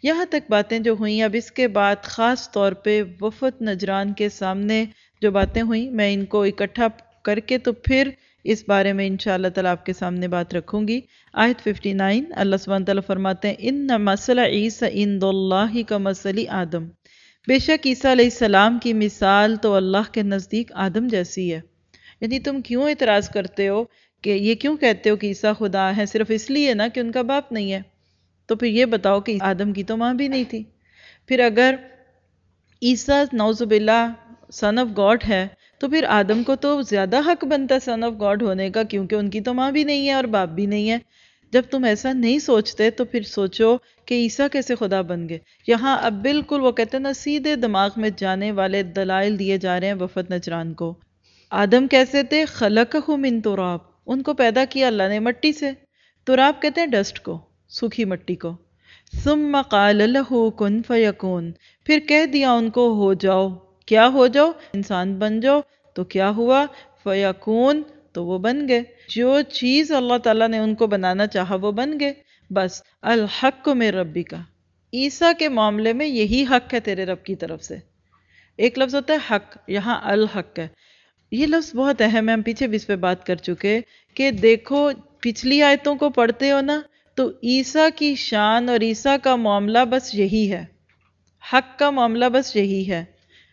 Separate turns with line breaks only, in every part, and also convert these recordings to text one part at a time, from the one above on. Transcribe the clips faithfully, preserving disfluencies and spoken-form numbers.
یہاں تک باتیں جو ہوئیں، اب اس کے بعد خاص طور پہ وفد نجران کے سامنے جو باتیں ہوئیں، میں ان کو اکٹھا کر کے تو پھر اس بارے میں انشاءاللہ تعالیٰ آپ کے سامنے بات رکھوں گی۔ آیت ففٹی نائن، اللہ سبحانہ تعالیٰ فرماتے ہیں ان مثل عیسی عند اللہ کا مثل آدم، بے شک عیسیٰ علیہ السلام کی مثال تو اللہ کے نزدیک آدم جیسی ہے۔ یعنی تم کیوں اعتراض کرتے ہو کہ یہ کیوں کہتے ہو کہ عیسیٰ خدا ہے؟ صرف اس لیے نا کہ ان کا باپ نہیں ہے، تو پھر یہ بتاؤ کہ آدم کی تو ماں بھی نہیں تھی۔ پھر اگر عیسیٰ نعوذ باللہ سن آف گاڈ ہے تو پھر آدم کو تو زیادہ حق بنتا ہے سن آف گاڈ ہونے کا، کیونکہ ان کی تو ماں بھی نہیں ہے اور باپ بھی نہیں ہے۔ جب تم ایسا نہیں سوچتے تو پھر سوچو کہ عیسیٰ کیسے خدا بن گئے۔ یہاں اب بالکل وہ کہتے ہیں نا، سیدھے دماغ میں جانے والے دلائل دیے جا رہے ہیں وفد نجران کو۔ آدم کیسے تھے؟ خلقہ من تراب، ان کو پیدا کیا اللہ نے مٹی سے۔ تراب کہتے ہیں ڈسٹ کو، سوکھی مٹی کو۔ ثم قال له کن فیکون، پھر کہہ دیا ان کو ہو جاؤ۔ کیا ہو جاؤ؟ انسان بن جاؤ۔ تو کیا ہوا؟ فیکون، تو وہ بن گئے۔ جو چیز اللہ تعالیٰ نے ان کو بنانا چاہا وہ بن گئے۔ بس الحق من ربک، عیسیٰ کے معاملے میں یہی حق ہے تیرے رب کی طرف سے۔ ایک لفظ ہوتا ہے حق، یہاں الحق ہے۔ یہ لفظ بہت اہم ہے، ہم پیچھے بھی اس پہ بات کر چکے کہ دیکھو پچھلی آیتوں کو پڑھتے ہو نا تو عیسیٰ کی شان اور عیسیٰ کا معاملہ بس یہی ہے، حق کا معاملہ بس یہی ہے،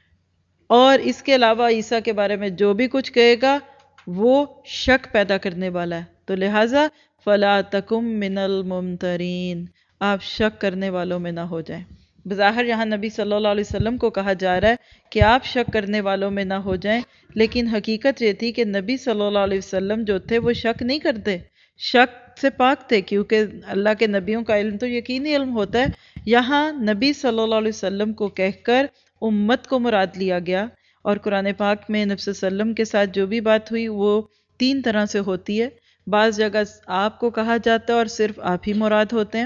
اور اس کے علاوہ عیسیٰ کے بارے میں جو بھی کچھ کہے گا وہ شک پیدا کرنے والا ہے۔ تو لہٰذا فَلَا تَكُن مِّنَ الْمُمْتَرِينَ، آپ شک کرنے والوں میں نہ ہو جائیں۔ بظاہر یہاں نبی صلی اللہ علیہ وسلم کو کہا جا رہا ہے کہ آپ شک کرنے والوں میں نہ ہو جائیں، لیکن حقیقت یہ تھی کہ نبی صلی اللہ علیہ وسلم جو تھے وہ شک نہیں کرتے، شک سے پاک تھے، کیونکہ اللہ کے نبیوں کا علم تو یقینی علم ہوتا ہے۔ یہاں نبی صلی اللہ علیہ وسلم کو کہہ کر امت کو مراد لیا گیا، اور قرآن پاک میں نبی صلی اللہ علیہ وسلم کے ساتھ جو بھی بات ہوئی وہ تین طرح سے ہوتی ہے۔ بعض جگہ آپ کو کہا جاتا ہے اور صرف آپ ہی مراد ہوتے ہیں۔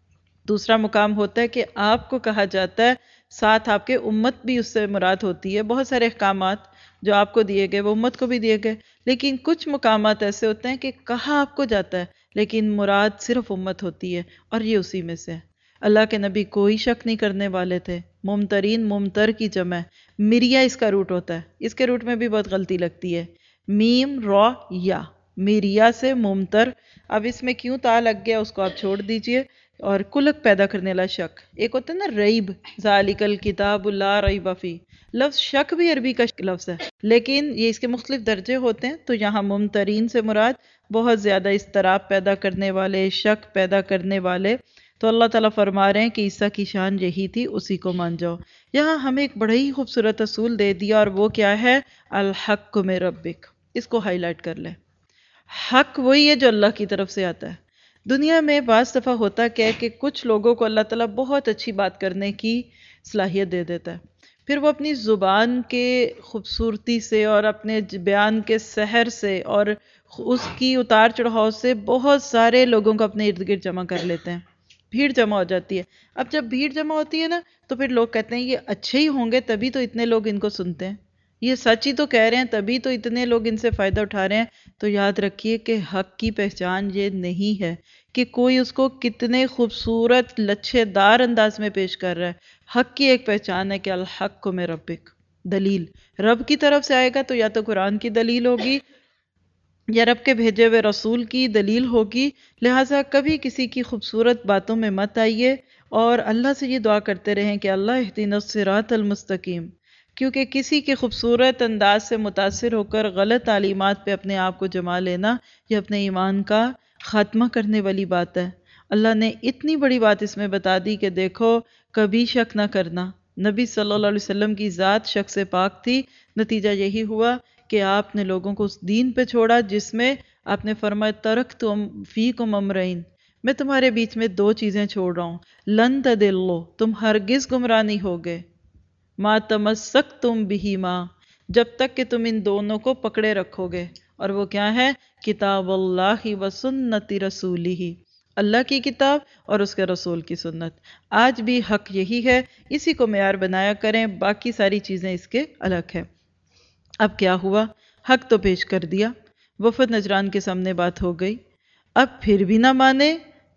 دوسرا مقام ہوتا ہے کہ آپ کو کہا جاتا ہے، ساتھ آپ کے امت بھی اس سے مراد ہوتی ہے۔ بہت سارے احکامات جو آپ کو دیے گئے وہ امت کو بھی دیے گئے، لیکن کچھ مقامات ایسے ہوتے ہیں کہ کہا آپ کو جاتا ہے لیکن مراد صرف امت ہوتی ہے، اور یہ اسی میں سے ہے۔ اللہ کے نبی کوئی شک نہیں کرنے والے تھے۔ ممترین، ممتر کی جمع ہے، مریا اس کا روٹ ہوتا ہے۔ اس کے روٹ میں بھی بہت غلطی لگتی ہے، میم را یا، مریا سے ممتر۔ اب اس میں کیوں تا لگ گیا اس کو آپ چھوڑ دیجئے۔ اور کلک پیدا کرنے والا شک، ایک ہوتا ہے نا ریب، ذالک الکتاب لا ریب فیہ، لفظ شک بھی عربی کا لفظ ہے، لیکن یہ اس کے مختلف درجے ہوتے ہیں۔ تو یہاں ممترین سے مراد بہت زیادہ اضطراب پیدا کرنے والے، شک پیدا کرنے والے۔ تو اللہ تعالیٰ فرما رہے ہیں کہ عیسیٰ کی شان یہی تھی، اسی کو مان جاؤ۔ یہاں ہمیں ایک بڑا ہی خوبصورت اصول دے دیا، اور وہ کیا ہے؟ الحق من ربک، اس کو ہائی لائٹ کر لیں۔ حق وہی ہے جو اللہ کی طرف سے آتا ہے۔ دنیا میں بعض دفعہ ہوتا کیا ہے کہ کچھ لوگوں کو اللہ تعالیٰ بہت اچھی بات کرنے کی صلاحیت دے دیتا ہے، پھر وہ اپنی زبان کے خوبصورتی سے اور اپنے بیان کے سحر سے اور اس کی اتار چڑھاؤ سے بہت سارے لوگوں کو اپنے ارد گرد جمع کر لیتے ہیں، بھیڑ جمع ہو جاتی ہے۔ اب جب بھیڑ جمع ہوتی ہے نا تو پھر لوگ کہتے ہیں یہ اچھے ہی ہوں گے تبھی تو اتنے لوگ ان کو سنتے ہیں، یہ سچ ہی تو کہہ رہے ہیں تبھی تو اتنے لوگ ان سے فائدہ اٹھا رہے ہیں۔ تو یاد رکھیے کہ حق کی پہچان یہ نہیں ہے کہ کوئی اس کو کتنے خوبصورت لچھے دار انداز میں پیش کر رہا ہے۔ حق کی ایک پہچان ہے کہ الحق من ربک، دلیل رب کی طرف سے آئے گا تو یا تو قرآن کی دلیل ہوگی یا رب کے بھیجے ہوئے رسول کی دلیل ہوگی۔ لہٰذا کبھی کسی کی خوبصورت باتوں میں مت آئیے، اور اللہ سے یہ دعا کرتے رہیں کہ اللہ اہدنا الصراط المستقیم، کیونکہ کسی کے خوبصورت انداز سے متاثر ہو کر غلط تعلیمات پہ اپنے آپ کو جما لینا یہ اپنے ایمان کا خاتمہ کرنے والی بات ہے۔ اللہ نے اتنی بڑی بات اس میں بتا دی کہ دیکھو کبھی شک نہ کرنا۔ نبی صلی اللہ علیہ وسلم کی ذات شک سے پاک تھی، نتیجہ یہی ہوا کہ آپ نے لوگوں کو اس دین پہ چھوڑا جس میں آپ نے فرمایا ترکت فیکم امرین، میں تمہارے بیچ میں دو چیزیں چھوڑ رہا ہوں، لن تضلوا، تم ہرگز گمراہ نہیں ہوگے، ما تمسکتم بہما، جب تک کہ تم ان دونوں کو پکڑے رکھو گے، اور وہ کیا ہے؟ کتاب اللہ و سنت رسولہ، اللہ کی کتاب اور اس کے رسول کی سنت۔ آج بھی حق یہی ہے، اسی کو معیار بنایا کریں، باقی ساری چیزیں اس کے الگ ہیں۔ اب کیا ہوا؟ حق تو پیش کر دیا، وفد نجران کے سامنے بات ہو گئی، اب پھر بھی نہ مانے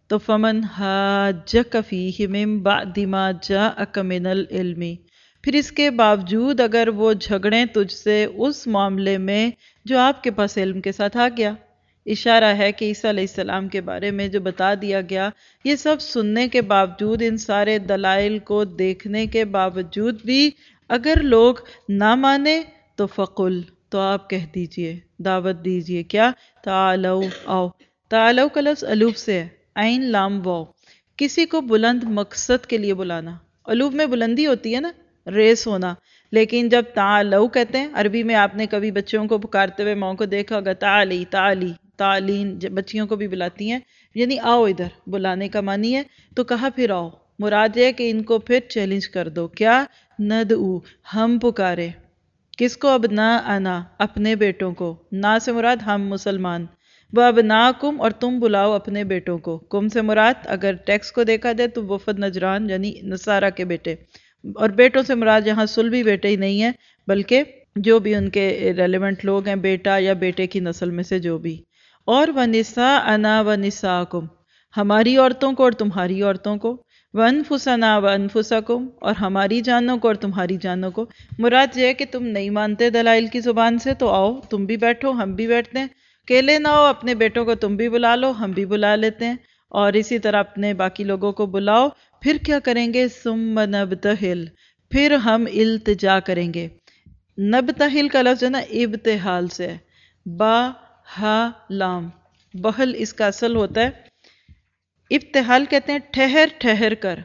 تو فمن حاجک فیہ من بعد ما جاءک من العلم، پھر اس کے باوجود اگر وہ جھگڑیں تجھ سے اس معاملے میں جو آپ کے پاس علم کے ساتھ آ گیا۔ اشارہ ہے کہ عیسیٰ علیہ السلام کے بارے میں جو بتا دیا گیا، یہ سب سننے کے باوجود، ان سارے دلائل کو دیکھنے کے باوجود بھی اگر لوگ نہ مانے تو فقل، تو آپ کہہ دیجئے، دعوت دیجئے، کیا؟ تعالو، آؤ۔ تعالو کا لفظ الوف سے ہے، عین لام واو، کسی کو بلند مقصد کے لیے بلانا۔ الوف میں بلندی ہوتی ہے نا، ریس ہونا، لیکن جب تعالو کہتے ہیں، عربی میں آپ نے کبھی بچوں کو پکارتے ہوئے ماں کو دیکھا ہوگا، تعالی، تعالی، تعلیم، بچیوں کو بھی بلاتی ہیں، یعنی آؤ ادھر، بلانے کا معنی ہے۔ تو کہا پھر آؤ، مراد ہے کہ ان کو پھر چیلنج کر دو، کیا؟ ندعو، ہم پکارے، کس کو؟ اب نہ انا، اپنے بیٹوں کو، نا سے مراد ہم مسلمان، وہ ابناکم، اور تم بلاؤ اپنے بیٹوں کو، کم سے مراد اگر ٹیکسٹ کو دیکھا جائے تو وفد نجران یعنی نصارہ کے بیٹے، اور بیٹوں سے مراد یہاں صلبی بیٹے ہی نہیں ہیں بلکہ جو بھی ان کے ریلیونٹ لوگ ہیں، بیٹا یا بیٹے کی نسل میں سے جو بھی۔ اور وَنِسَاءَنَا وَنِسَاءَكُمْ، ہماری عورتوں کو اور تمہاری عورتوں کو، وَأَنفُسَنَا وَأَنفُسَكُمْ، اور ہماری جانوں کو اور تمہاری جانوں کو۔ مراد یہ ہے کہ تم نہیں مانتے دلائل کی زبان سے تو آؤ، تم بھی بیٹھو، ہم بھی بیٹھتے ہیں، اکیلے نہ ہو، اپنے بیٹوں کو تم بھی بلا لو، ہم بھی بلا لیتے ہیں، اور اسی طرح اپنے باقی لوگوں کو بلاؤ۔ پھر کیا کریں گے؟ ثُمَّ نَبْتَهِلْ، پھر ہم التجا کریں گے۔ نبتہل کا لفظ جو ہے نا ابتحال سے ہے، با ہا لام، بہل اس کا اصل ہوتا ہے۔ ابتحال کہتے ہیں ٹھہر ٹھہر کر،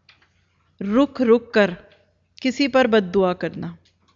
رک رک کر، کسی پر بد دعا کرنا،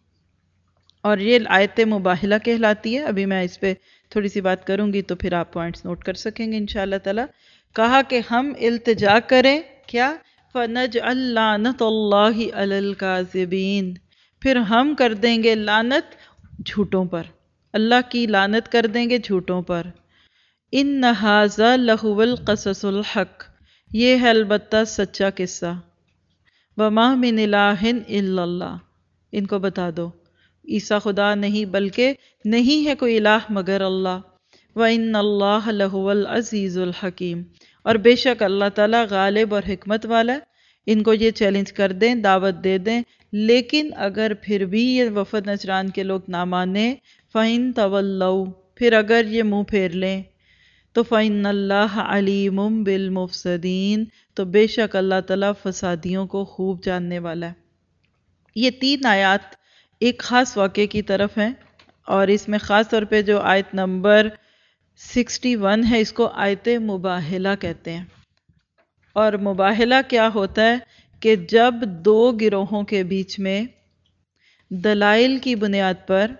اور یہ آیت مباہلہ کہلاتی ہے۔ ابھی میں اس پہ تھوڑی سی بات کروں گی تو پھر آپ پوائنٹس نوٹ کر سکیں گے انشاءاللہ تعالی۔ کہا کہ ہم التجا کریں، کیا؟ فَنَجْعَلْ لَعْنَةَ اللَّهِ عَلَى الْكَاذِبِينَ، پھر ہم کر دیں گے لعنت جھوٹوں پر، اللہ کی لعنت کر دیں گے جھوٹوں پر۔ إِنَّ هَذَا لَهُوَ الْقَصَصُ الْحَقُّ، یہ ہے البتہ سچا قصہ۔ وَمَا مِنْ إِلَٰهٍ إِلَّا اللَّهُ، ان کو بتا دو عیسیٰ خدا نہیں بلکہ نہیں ہے کوئی الہ مگر اللہ۔ وَإِنَّ اللَّهَ لَهُوَ الْعَزِيزُ الْحَكِيمُ، اور بے شک اللہ تعالیٰ غالب اور حکمت والا ہے۔ ان کو یہ چیلنج کر دیں، دعوت دے دیں، لیکن اگر پھر بھی یہ وفد نجران کے لوگ نہ مانیں، فَإِن تَوَلَّوْا، پھر اگر یہ منہ پھیر لیں، تو فَإِنَّ اللَّهَ عَلِيمٌ بِالْمُفْسِدِينَ، تو بے شک اللہ تعالیٰ فسادیوں کو خوب جاننے والا ہے۔ یہ تین آیات ایک خاص واقعے کی طرف ہیں، اور اس میں خاص طور پہ جو آیت نمبر سکسٹی ون ہے، اس کو آیت مباہلہ کہتے ہیں۔ اور مباہلہ کیا ہوتا ہے کہ جب دو گروہوں کے بیچ میں دلائل کی بنیاد پر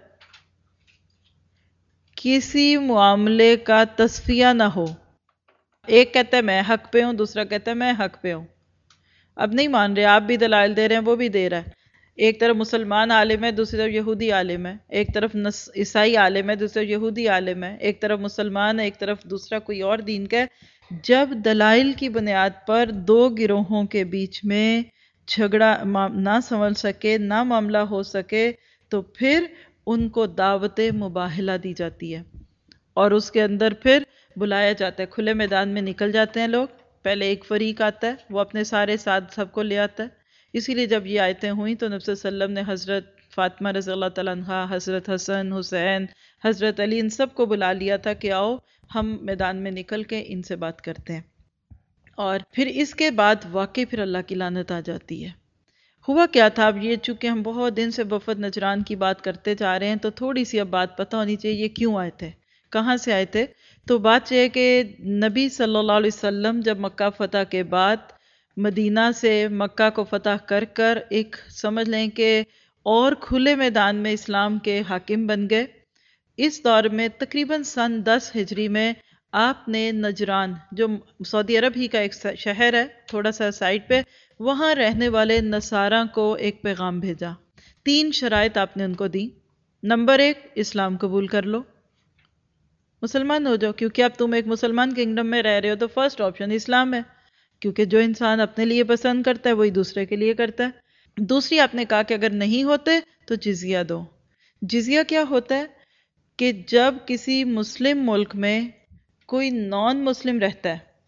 کسی معاملے کا تصفیہ نہ ہو، ایک کہتا ہے میں حق پہ ہوں، دوسرا کہتا ہے میں حق پہ ہوں، اب نہیں مان رہے، آپ بھی دلائل دے رہے ہیں، وہ بھی دے رہا ہے، ایک طرف مسلمان عالم ہے، دوسری طرف یہودی عالم ہے، ایک طرف عیسائی عالم ہے، دوسری طرف یہودی عالم ہے، ایک طرف مسلمان ہے، ایک طرف دوسرا کوئی اور دین کا ہے۔ جب دلائل کی بنیاد پر دو گروہوں کے بیچ میں جھگڑا نہ سنبھل سکے، نہ معاملہ ہو سکے، تو پھر ان کو دعوت مباہلہ دی جاتی ہے، اور اس کے اندر پھر بلایا جاتا ہے، کھلے میدان میں نکل جاتے ہیں لوگ، پہلے ایک فریق آتا ہے، وہ اپنے سارے ساتھ سب کو لے آتا ہے۔ اسی لیے جب یہ آیتیں ہوئیں تو نبی صلی اللہ علیہ وسلم نے حضرت فاطمہ رضی اللہ تعالیٰ عنہ، حضرت حسن، حسین، حضرت علی، ان سب کو بلا لیا تھا کہ آؤ ہم میدان میں نکل کے ان سے بات کرتے ہیں۔ اور پھر اس کے بعد واقعی پھر اللہ کی لعنت آ جاتی ہے۔ ہوا کیا تھا؟ اب یہ چونکہ ہم بہت دن سے وفد نجران کی بات کرتے جا رہے ہیں تو تھوڑی سی اب بات پتہ ہونی چاہیے یہ کیوں آئے تھے، کہاں سے آئے تھے۔ تو بات یہ ہے کہ نبی صلی اللہ علیہ وسلم جب مکہ فتح کے بعد مدینہ سے مکہ کو فتح کر کر ایک سمجھ لیں کہ اور کھلے میدان میں اسلام کے حاکم بن گئے، اس دور میں تقریباً سن دس ہجری میں آپ نے نجران، جو سعودی عرب ہی کا ایک شہر ہے تھوڑا سا سائڈ پہ، وہاں رہنے والے نصاراں کو ایک پیغام بھیجا۔ تین شرائط آپ نے ان کو دی۔ نمبر ایک، اسلام قبول کر لو، مسلمان ہو جاؤ، کیونکہ اب تم ایک مسلمان کنگڈم میں رہ رہے ہو تو فرسٹ آپشن اسلام ہے، کیونکہ جو انسان اپنے لیے پسند کرتا ہے وہی دوسرے کے لیے کرتا ہے۔ دوسری آپ نے کہا کہ اگر نہیں ہوتے تو جزیہ دو۔ جزیہ کیا ہوتا ہے کہ جب کسی مسلم ملک میں کوئی نان مسلم رہتا ہے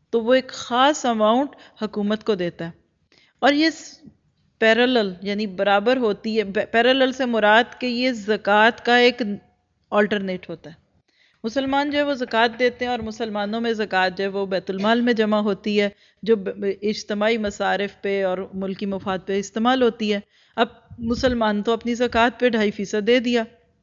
تو وہ ایک خاص اماؤنٹ حکومت کو دیتا ہے، اور یہ پیرالل یعنی برابر ہوتی ہے. پیرالل سے مراد کہ یہ زکوٰۃ کا ایک آلٹرنیٹ ہوتا ہے. مسلمان جو ہے وہ زکوٰۃ دیتے ہیں، اور مسلمانوں میں زکوٰۃ جو ہے وہ بیت المال میں جمع ہوتی ہے، جو اجتماعی مصارف پہ اور ملکی مفاد پہ استعمال ہوتی ہے. اب مسلمان تو اپنی زکوٰۃ پہ ڈھائی فیصد دے دیا.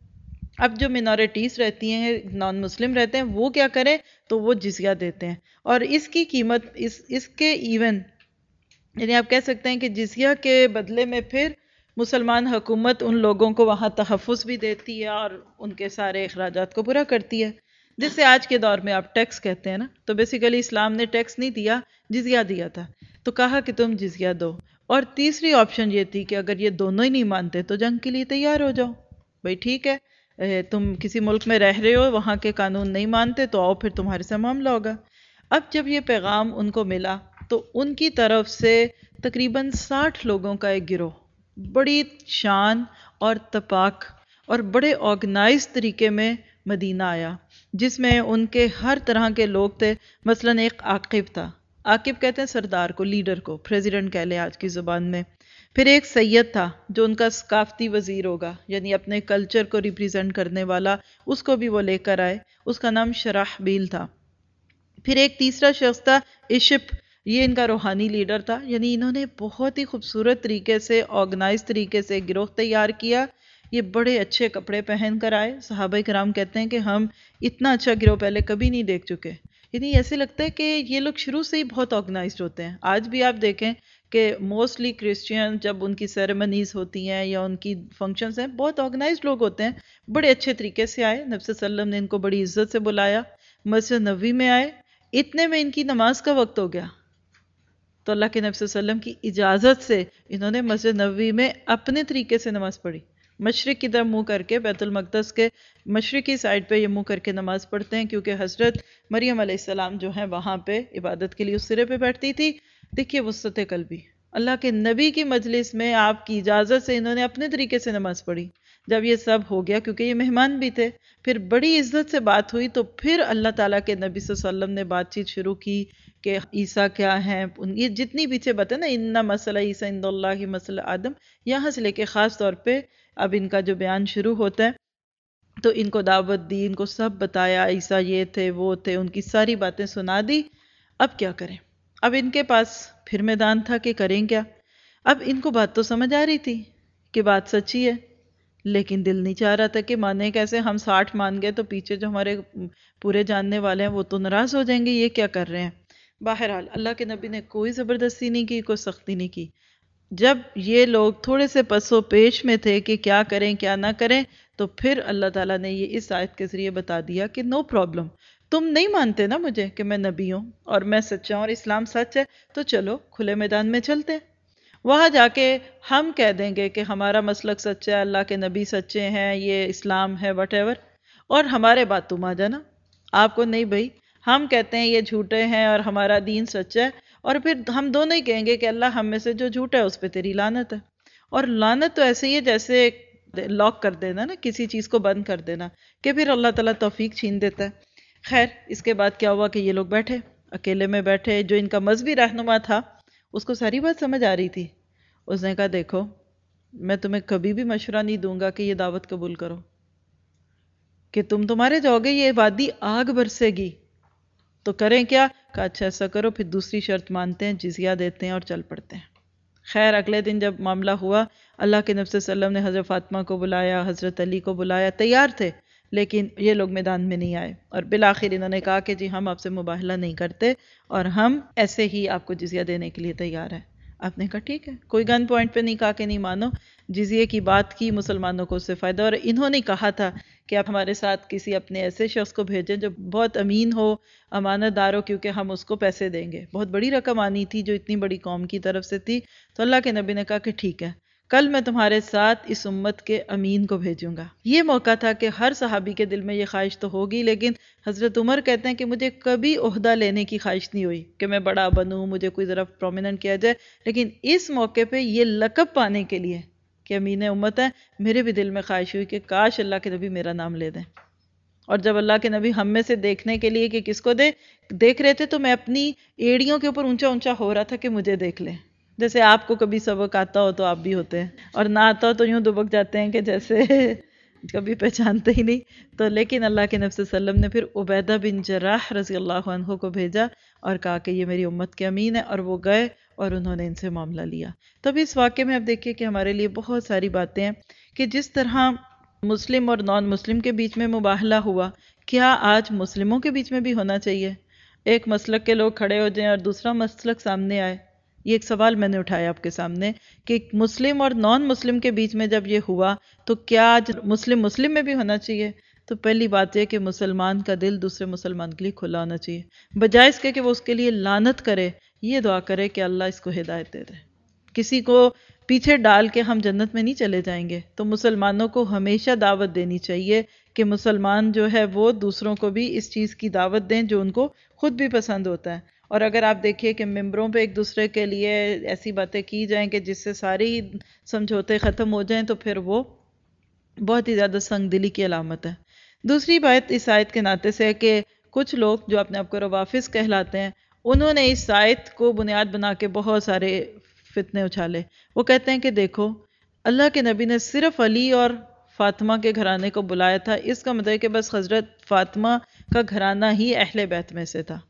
اب جو منورٹیز رہتی ہیں، نان مسلم رہتے ہیں، وہ کیا کریں؟ تو وہ جزیہ دیتے ہیں، اور اس کی قیمت اس اس کے ایون یعنی آپ کہہ سکتے ہیں کہ جزیہ کے بدلے میں پھر مسلمان حکومت ان لوگوں کو وہاں تحفظ بھی دیتی ہے اور ان کے سارے اخراجات کو پورا کرتی ہے، جس سے آج کے دور میں آپ ٹیکس کہتے ہیں نا. تو بیسیکلی اسلام نے ٹیکس نہیں دیا، جزیہ دیا تھا، تو کہا کہ تم جزیہ دو. اور تیسری آپشن یہ تھی کہ اگر یہ دونوں ہی نہیں مانتے تو جنگ کے لیے تیار ہو جاؤ. بھائی ٹھیک ہے، تم کسی ملک میں رہ رہے ہو، وہاں کے قانون نہیں مانتے، تو آؤ پھر تمہارے سے معاملہ ہوگا. اب جب یہ پیغام ان کو ملا تو ان کی طرف سے تقریباً ساٹھ لوگوں کا ایک گروہ بڑی شان اور تپاک اور بڑے آرگنائز طریقے میں مدینہ آیا، جس میں ان کے ہر طرح کے لوگ تھے. مثلاً ایک عاقب تھا، عاقب کہتے ہیں سردار کو، لیڈر کو، پریزیڈنٹ کہہ لیں آج کی زبان میں. پھر ایک سید تھا جو ان کا ثقافتی وزیر ہوگا، یعنی اپنے کلچر کو ریپریزنٹ کرنے والا، اس کو بھی وہ لے کر آئے، اس کا نام شرحبیل تھا. پھر ایک تیسرا شخص تھا اشپ، یہ ان کا روحانی لیڈر تھا. یعنی انہوں نے بہت ہی خوبصورت طریقے سے، آرگنائز طریقے سے گروہ تیار کیا. یہ بڑے اچھے کپڑے پہن کر آئے. صحابہ کرام کہتے ہیں کہ ہم اتنا اچھا گروہ پہلے کبھی نہیں دیکھ چکے. یعنی ایسے لگتا ہے کہ یہ لوگ شروع سے ہی بہت آرگنائزڈ ہوتے ہیں. آج بھی آپ دیکھیں کہ موسٹلی کرسچین جب ان کی سیریمنیز ہوتی ہیں یا ان کی فنکشنز ہیں، بہت آرگنائزڈ لوگ ہوتے ہیں، بڑے اچھے طریقے سے آئے. نبی صلی اللہ علیہ وسلم نے ان کو بڑی عزت سے بلایا، مسجد نبوی میں آئے. اتنے میں ان کی نماز کا وقت ہو گیا، تو اللہ کے نبی صلی اللہ علیہ وسلم کی اجازت سے انہوں نے مسجد نبوی میں اپنے طریقے سے نماز پڑھی. مشرق کی طرف منہ کر کے، بیت المقدس کے مشرقی سائڈ پہ یہ منہ کر کے نماز پڑھتے ہیں، کیونکہ حضرت مریم علیہ السلام جو ہیں وہاں پہ عبادت کے لیے اس سرے پہ بیٹھتی تھی. دیکھیے وسعت قلبی، اللہ کے نبی کی مجلس میں آپ کی اجازت سے انہوں نے اپنے طریقے سے نماز پڑھی. جب یہ سب ہو گیا، کیونکہ یہ مہمان بھی تھے، پھر بڑی عزت سے بات ہوئی، تو پھر اللہ تعالیٰ کے نبی صلی اللہ علیہ وسلم نے بات چیت شروع کی کہ عیسیٰ کیا ہیں. یہ جتنی پیچھے باتیں نا، اِنَّ مَثَلَ عِیسَىٰ عِندَ اللہِ مَثَلُ آدم، یہاں سے لے کے خاص طور پہ اب ان کا جو بیان شروع ہوتا ہے، تو ان کو دعوت دی، ان کو سب بتایا، عیسیٰ یہ تھے وہ تھے، ان کی ساری باتیں سنا دی. اب کیا کریں؟ اب ان کے پاس پھر میدان تھا کہ کریں کیا. اب ان کو بات تو سمجھ آ رہی تھی کہ بات سچی ہے، لیکن دل نہیں چاہ رہا تھا کہ مانے کیسے. ہم ساٹھ مان گئے تو پیچھے جو ہمارے پورے جاننے والے ہیں وہ تو ناراض ہو جائیں گے، یہ کیا کر رہے ہیں. بہرحال اللہ کے نبی نے کوئی زبردستی نہیں کی، کوئی سختی نہیں کی. جب یہ لوگ تھوڑے سے پس و پیش میں تھے کہ کیا کریں کیا نہ کریں، تو پھر اللہ تعالیٰ نے یہ اس آیت کے ذریعے بتا دیا کہ نو پرابلم، تم نہیں مانتے نا مجھے کہ میں نبی ہوں اور میں سچا ہوں اور اسلام سچ ہے، تو چلو کھلے میدان میں چلتے ہیں. وہاں جا کے ہم کہہ دیں گے کہ ہمارا مسلک سچا ہے، اللہ کے نبی سچے ہیں، یہ اسلام ہے، وٹ ایور، اور ہمارے بات تم آ جانا. آپ کو نہیں بھائی، ہم کہتے ہیں یہ جھوٹے ہیں اور ہمارا دین سچا ہے، اور پھر ہم دونوں ہی کہیں گے کہ اللہ ہم میں سے جو جھوٹا ہے اس پہ تیری لعنت ہے. اور لعنت تو ایسے ہی ہے جیسے لاک کر دینا نا، کسی چیز کو بند کر دینا، کہ پھر اللہ تعالیٰ توفیق چھین دیتا ہے. خیر، اس کے بعد کیا ہوا کہ یہ لوگ بیٹھے، اکیلے میں بیٹھے. جو ان کا مذہبی رہنما تھا اس کو ساری بات سمجھ آ رہی تھی. اس نے کہا دیکھو، میں تمہیں کبھی بھی مشورہ نہیں دوں گا کہ یہ دعوت قبول کرو، کہ تم تمہارے جاؤ گے یہ وادی آگ برسے گی، تو کریں کیا؟ کہا اچھا ایسا کرو، پھر دوسری شرط مانتے ہیں، جزیہ دیتے ہیں اور چل پڑتے ہیں. خیر اگلے دن جب معاملہ ہوا، اللہ کے نبی صلی اللہ علیہ وسلم نے حضرت فاطمہ کو بلایا، حضرت علی کو بلایا. تیار تھے لیکن یہ لوگ میدان میں نہیں آئے، اور بالآخر انہوں نے کہا کہ جی ہم آپ سے مباہلہ نہیں کرتے اور ہم ایسے ہی آپ کو جزیہ دینے کے لیے تیار ہیں. آپ نے کہا ٹھیک ہے، کوئی گن پوائنٹ پہ نہیں کہا کہ نہیں مانو، جزیے کی بات کی، مسلمانوں کو اس سے فائدہ. اور انہوں نے کہا تھا کہ آپ ہمارے ساتھ کسی اپنے ایسے شخص کو بھیجیں جو بہت امین ہو، امانت دار ہو، کیونکہ ہم اس کو پیسے دیں گے. بہت بڑی رقم آنی تھی جو اتنی بڑی قوم کی طرف سے تھی. تو اللہ کے نبی نے کہا کہ ٹھیک ہے، کل میں تمہارے ساتھ اس امت کے امین کو بھیجوں گا. یہ موقع تھا کہ ہر صحابی کے دل میں یہ خواہش تو ہوگی، لیکن حضرت عمر کہتے ہیں کہ مجھے کبھی عہدہ لینے کی خواہش نہیں ہوئی کہ میں بڑا بنوں، مجھے کوئی ذرا پرومیننٹ کیا جائے، لیکن اس موقع پہ یہ لقب پانے کے لیے کہ امین امت ہے، میرے بھی دل میں خواہش ہوئی کہ کاش اللہ کے نبی میرا نام لے دیں. اور جب اللہ کے نبی ہم میں سے دیکھنے کے لیے کہ کس کو دے دیکھ رہے تھے تو میں اپنی ایڑیوں کے اوپر اونچا اونچا ہو رہا تھا کہ مجھے دیکھ لیں. جیسے آپ کو کبھی سبق آتا ہو تو آپ بھی ہوتے ہیں، اور نہ آتا ہو تو یوں دبک جاتے ہیں کہ جیسے کبھی پہچانتے ہی نہیں. تو لیکن اللہ کے نبی صلی اللہ علیہ وسلم نے پھر عبیدہ بن جراح رضی اللہ عنہ کو بھیجا اور کہا کہ یہ میری امت کے امین ہے، اور وہ گئے اور انہوں نے ان سے معاملہ لیا. تب اس واقعے میں اب دیکھیے کہ ہمارے لیے بہت ساری باتیں ہیں کہ جس طرح مسلم اور نان مسلم کے بیچ میں مباہلہ ہوا، کیا آج مسلموں کے بیچ میں بھی ہونا چاہیے؟ ایک مسلک کے لوگ کھڑے ہو جائیں اور دوسرا مسلک سامنے آئے. یہ ایک سوال میں نے اٹھایا آپ کے سامنے کہ مسلم اور نان مسلم کے بیچ میں جب یہ ہوا تو کیا آج مسلم مسلم میں بھی ہونا چاہیے؟ تو پہلی بات یہ کہ مسلمان کا دل دوسرے مسلمان کے لیے کھلا ہونا چاہیے، بجائے اس کے کہ وہ اس کے لیے لعنت کرے، یہ دعا کرے کہ اللہ اس کو ہدایت دے دے. کسی کو پیچھے ڈال کے ہم جنت میں نہیں چلے جائیں گے. تو مسلمانوں کو ہمیشہ دعوت دینی چاہیے کہ مسلمان جو ہے وہ دوسروں کو بھی اس چیز کی دعوت دیں جو ان کو خود بھی پسند ہوتا ہے. اور اگر آپ دیکھیے کہ ممبروں پہ ایک دوسرے کے لیے ایسی باتیں کی جائیں کہ جس سے ساری سمجھوتے ختم ہو جائیں تو پھر وہ بہت ہی زیادہ سنگ دلی کی علامت ہے. دوسری بات اس آیت کے ناطے سے ہے کہ کچھ لوگ جو اپنے آپ کو روافظ کہلاتے ہیں، انہوں نے اس آیت کو بنیاد بنا کے بہت سارے فتنے اچھالے. وہ کہتے ہیں کہ دیکھو اللہ کے نبی نے صرف علی اور فاطمہ کے گھرانے کو بلایا تھا، اس کا مطلب ہے کہ بس حضرت فاطمہ کا گھرانہ ہی اہل بیت میں سے تھا،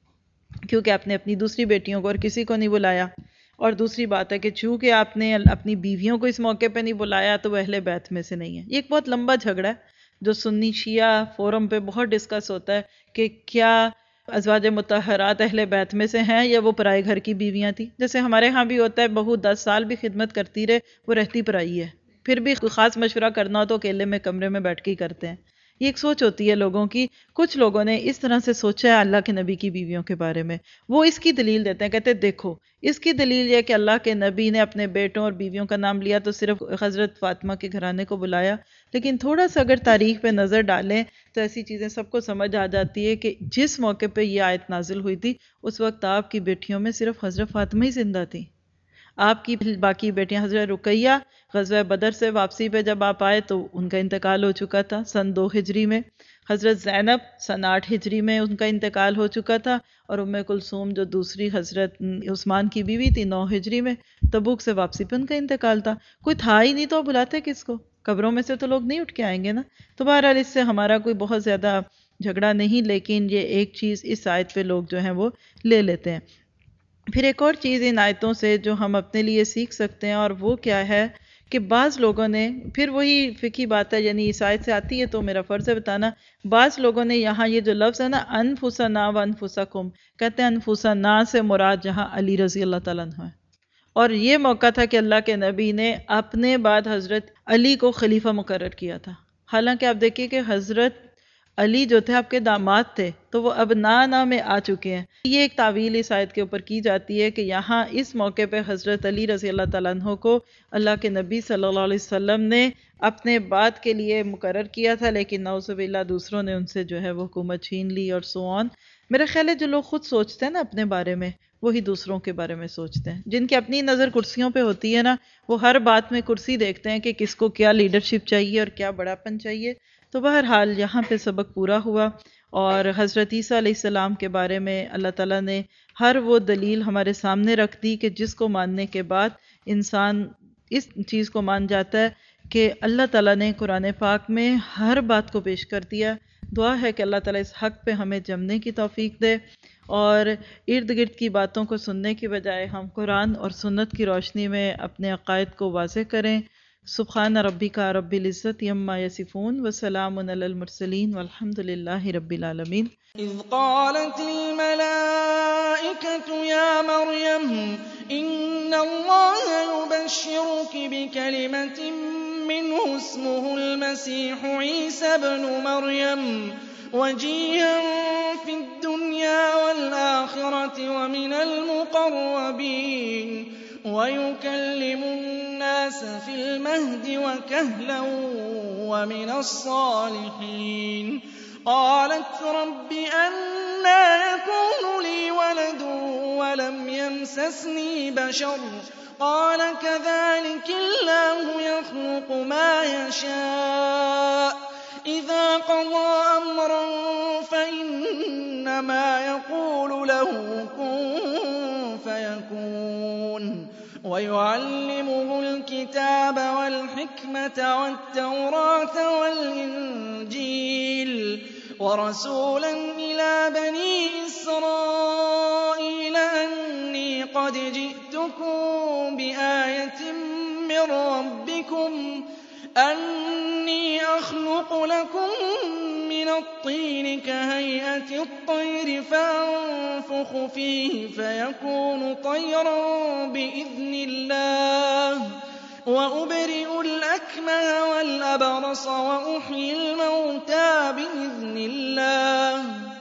کیونکہ آپ نے اپنی دوسری بیٹیوں کو اور کسی کو نہیں بلایا. اور دوسری بات ہے کہ چونکہ آپ نے اپنی بیویوں کو اس موقع پہ نہیں بلایا تو وہ اہل بیت میں سے نہیں ہے. یہ ایک بہت لمبا جھگڑا ہے جو سنی شیعہ فورم پہ بہت ڈسکس ہوتا ہے کہ کیا ازواج مطہرات اہل بیت میں سے ہیں یا وہ پرائے گھر کی بیویاں تھیں. جیسے ہمارے ہاں بھی ہوتا ہے بہو دس سال بھی خدمت کرتی رہے وہ رہتی پرائی ہے، پھر بھی خاص مشورہ کرنا ہو تو اکیلے میں کمرے میں بیٹھ کے ہی کرتے ہیں. یہ ایک سوچ ہوتی ہے لوگوں کی. کچھ لوگوں نے اس طرح سے سوچا ہے اللہ کے نبی کی بیویوں کے بارے میں. وہ اس کی دلیل دیتے ہیں، کہتے ہیں دیکھو اس کی دلیل یہ کہ اللہ کے نبی نے اپنے بیٹوں اور بیویوں کا نام لیا تو صرف حضرت فاطمہ کے گھرانے کو بلایا. لیکن تھوڑا سا اگر تاریخ پہ نظر ڈالیں تو ایسی چیزیں سب کو سمجھ آ جاتی ہے کہ جس موقع پہ یہ آیت نازل ہوئی تھی اس وقت آپ کی بیٹیوں میں صرف حضرت فاطمہ ہی زندہ تھی. آپ کی باقی بیٹیاں حضرت رقیہ غزوہ بدر سے واپسی پہ جب آپ آئے تو ان کا انتقال ہو چکا تھا سن دو ہجری میں. حضرت زینب سن آٹھ ہجری میں ان کا انتقال ہو چکا تھا، اور ام کلثوم جو دوسری حضرت عثمان کی بیوی تھی نو ہجری میں تبوک سے واپسی پہ ان کا انتقال تھا. کوئی تھا ہی نہیں تو بلاتے کس کو؟ قبروں میں سے تو لوگ نہیں اٹھ کے آئیں گے نا. تو بہرحال اس سے ہمارا کوئی بہت زیادہ جھگڑا نہیں، لیکن یہ ایک چیز اس آیت پہ لوگ جو ہیں وہ لے لیتے ہیں. پھر ایک اور چیز ان آیتوں سے جو ہم اپنے لیے سیکھ سکتے ہیں اور وہ کیا ہے کہ بعض لوگوں نے پھر وہی فقہی بات ہے، یعنی اس آیت سے آتی ہے تو میرا فرض ہے بتانا. بعض لوگوں نے یہاں یہ جو لفظ ہے نا انفسنا و انفسکم، کہتے ہیں انفسنا سے مراد جہاں علی رضی اللہ تعالیٰ عنہ ہے. اور یہ موقع تھا کہ اللہ کے نبی نے اپنے بعد حضرت علی کو خلیفہ مقرر کیا تھا. حالانکہ آپ دیکھیے کہ حضرت علی جو تھے آپ کے داماد تھے تو وہ اب نانا میں آ چکے ہیں. یہ ایک تعویل اس آیت کے اوپر کی جاتی ہے کہ یہاں اس موقع پہ حضرت علی رضی اللہ تعالیٰ عنہ کو اللہ کے نبی صلی اللہ علیہ وسلم نے اپنے بعد کے لیے مقرر کیا تھا، لیکن نعوذ باللہ دوسروں نے ان سے جو ہے وہ حکومت چھین لی اور سو آن. میرا خیال ہے جو لوگ خود سوچتے ہیں نا اپنے بارے میں وہی دوسروں کے بارے میں سوچتے ہیں. جن کی اپنی نظر کرسیوں پہ ہوتی ہے نا وہ ہر بات میں کرسی دیکھتے ہیں کہ کس کو کیا لیڈرشپ چاہیے اور کیا بڑا پن چاہیے. تو بہرحال یہاں پہ سبق پورا ہوا، اور حضرت عیسیٰ علیہ السلام کے بارے میں اللہ تعالیٰ نے ہر وہ دلیل ہمارے سامنے رکھ دی کہ جس کو ماننے کے بعد انسان اس چیز کو مان جاتا ہے کہ اللہ تعالیٰ نے قرآن پاک میں ہر بات کو پیش کر دیا. دعا ہے کہ اللہ تعالیٰ اس حق پہ ہمیں جمنے کی توفیق دے اور ارد گرد کی باتوں کو سننے کی بجائے ہم قرآن اور سنت کی روشنی میں اپنے عقائد کو واضح کریں. سبحان ربک رب العزت عما یصفون وسلام علی المرسلین والحمد للہ رب العالمین.
اذ قالت الملائکة یا مریم ان اللہ یبشرک بکلمة منہ اسمہ المسیح عیسی ابن مریم وجیہا فی الدنیا والآخرة ومن المقربین وَيُكَلِّمُ النَّاسَ فِي الْمَهْدِ وَكَهْلًا وَمِنَ الصَّالِحِينَ. قَالَتْ رَبِّ أَنَّىٰ يَكُونُ لِي وَلَدٌ وَلَمْ يَمْسَسْنِي بَشَرٌ قَالَ كَذَٰلِكِ اللَّهُ يَخْلُقُ مَا يَشَاءُ إِذَا قَضَىٰ أَمْرًا فَإِنَّمَا يَقُولُ لَهُ كُن فَيَكُونُ وَيُعَلِّمُهُ الْكِتَابَ وَالْحِكْمَةَ وَالتَّوْرَاةَ وَالْإِنجِيلَ وَرَسُولًا إِلَىٰ بَنِي إِسْرَائِيلَ أَنِّي قَدْ جِئْتُكُم بِآيَةٍ مِّن رَّبِّكُمْ أَنِّي أَخْلُقُ لَكُم مِّنَ الطِّينِ كَهَيْئَةِ الطَّيْرِ فَأَنفُخُ فِيهِ فَيَكُونُ طَيْرًا بِإِذْنِ اللَّهِ وَأُبْرِئُ الْأَكْمَهَ وَالْأَبْرَصَ وَأُحْيِي الْمَوْتَىٰ بِإِذْنِ اللَّهِ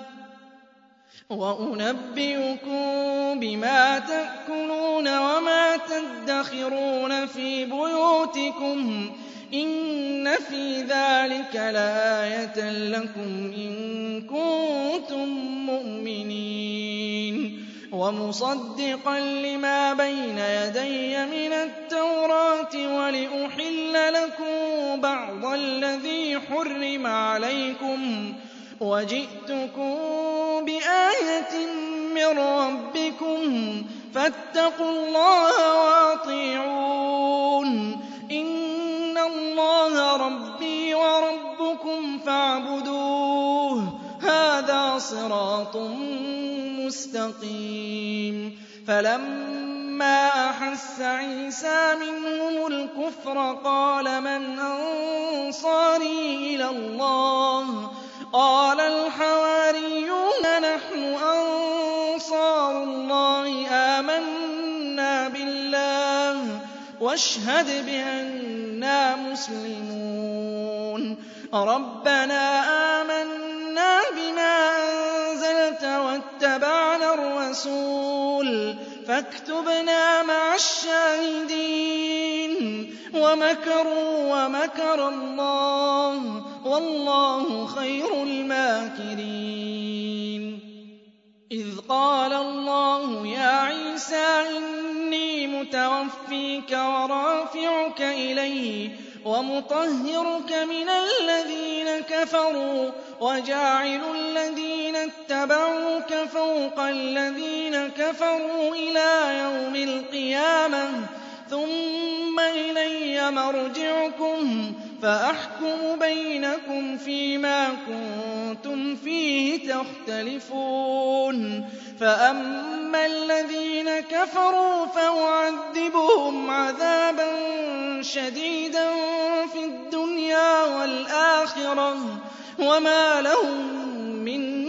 وَأُنَبِّئُكُم بِمَا تَأْكُلُونَ وَمَا تَدَّخِرُونَ فِي بُيُوتِكُمْ ۚ إِنَّ فِي ذَٰلِكَ لَآيَةً لَّكُمْ إِن كُنتُم مُّؤْمِنِينَ وَمُصَدِّقًا لِّمَا بَيْنَ يَدَيَّ مِنَ التَّوْرَاةِ وَلِأُحِلَّ لَكُم بَعْضَ الَّذِي حُرِّمَ عَلَيْكُمْ ۚ وَجِئْتُكُم بِآيَةٍ مِّن رَّبِّكُمْ فَاتَّقُوا اللَّهَ وَأَطِيعُونِ ۚ إِنَّ اللَّهَ رَبِّي وَرَبُّكُمْ فَاعْبُدُوهُ ۚ هَٰذَا صِرَاطٌ مُّسْتَقِيمٌ فَلَمَّا أَحَسَّ عِيسَىٰ مِنْهُمُ الْكُفْرَ قَالَ مَنْ أَنصَارِي إِلَى اللَّهِ ۖ قَالَ الْحَوَارِيُّونَ نَحْنُ أَنصَارُ اللَّهِ آمَنَّا بِاللَّهِ واشهد بِأَنَّا مُسْلِمُونَ رَبَّنَا آمَنَّا بِمَا أَنزَلْتَ وَاتَّبَعْنَا الرَّسُولَ فاكتبنا مع الشاهدين ومكروا ومكر اللَّهُ وَاللَّهُ خَيْرُ الْمَاكِرِينَ إِذْ قَالَ اللَّهُ يَا عِيسَىٰ إِنِّي مُتَوَفِّيكَ وَرَافِعُكَ إِلَيَّ وَمُطَهِّرُكَ مِنَ الَّذِينَ كَفَرُوا وَجَاعِلُ الَّذِينَ اتَّبَعُوكَ فَوْقَ الَّذِينَ كَفَرُوا إِلَىٰ يَوْمِ الْقِيَامَةِ ثُمَّ إِلَيَّ مَرْجِعُكُمْ فَأَحْكُمُ بَيْنَكُمْ فِيمَا كُنتُمْ فِيهِ تَخْتَلِفُونَ فَأَمَّا الَّذِينَ كَفَرُوا فَأُعَذِّبُهُمْ عَذَابًا شَدِيدًا في الدُّنْيَا وَالْآخِرَةِ وَمَا لَهُم مِّن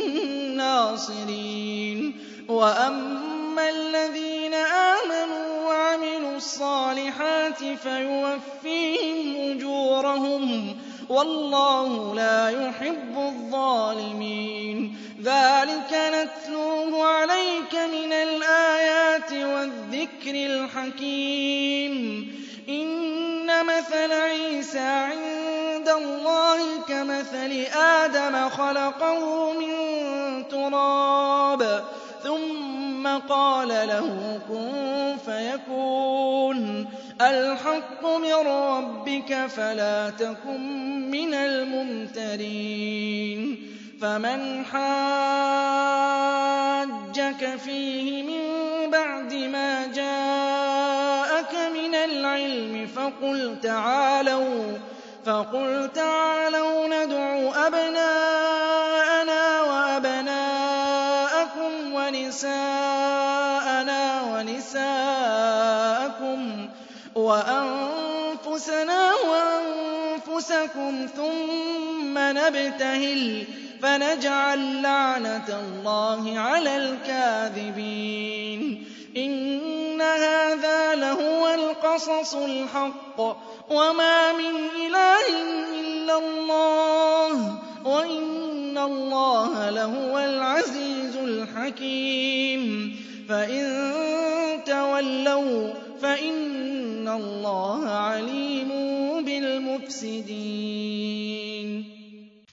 نَّاصِرِينَ وَأَمَّا الَّذِينَ آمَنُوا وَعَمِلُوا الصَّالِحَاتِ فَيُوَفِّيهِمْ أُجُورَهُمْ وَاللَّهُ لَا يُحِبُّ الظَّالِمِينَ ذَٰلِكَ نَتْلُوهُ عَلَيْكَ مِنَ الْآيَاتِ وَالذِّكْرِ الْحَكِيمِ إِنَّ مَثَلَ عِيسَىٰ عِندَ اللَّهِ كَمَثَلِ آدَمَ خَلَقَهُ مِن تُرَابٍ ثُمَّ قَالَ لَهُ كُن فَيَكُونُ الْحَقُّ مِن رَّبِّكَ فَلَا تَكُن مِّنَ الْمُمْتَرِينَ فَمَنْ حَاجَّكَ فِيهِ مِن بَعْدِ مَا جَاءَكَ مِنَ الْعِلْمِ فَقُلْ تَعَالَوْا فَقُلْ تَعَالَوْا نَدْعُ أَبْنَاءَنَا وَأَبْنَاءَكُمْ وَنِسَاءَنَا وَنِسَاءَكُمْ وَأَنفُسَنَا وَأَنفُسَكُمْ ثُمَّ نَبْتَهِلْ فَنَجْعَل لَّعْنَتَ اللَّهِ عَلَى الْكَاذِبِينَ إِنَّ هَٰذَا لَهُوَ الْقَصَصُ الْحَقُّ وَمَا مِنْ إِلَٰهٍ إِلَّا اللَّهُ وَإِنَّ اللَّهَ لَهُوَ الْعَزِيزُ الْحَكِيمُ فَإِن تَوَلَّوْا فَإِنَّ اللَّهَ عَلِيمٌ بِالْمُفْسِدِينَ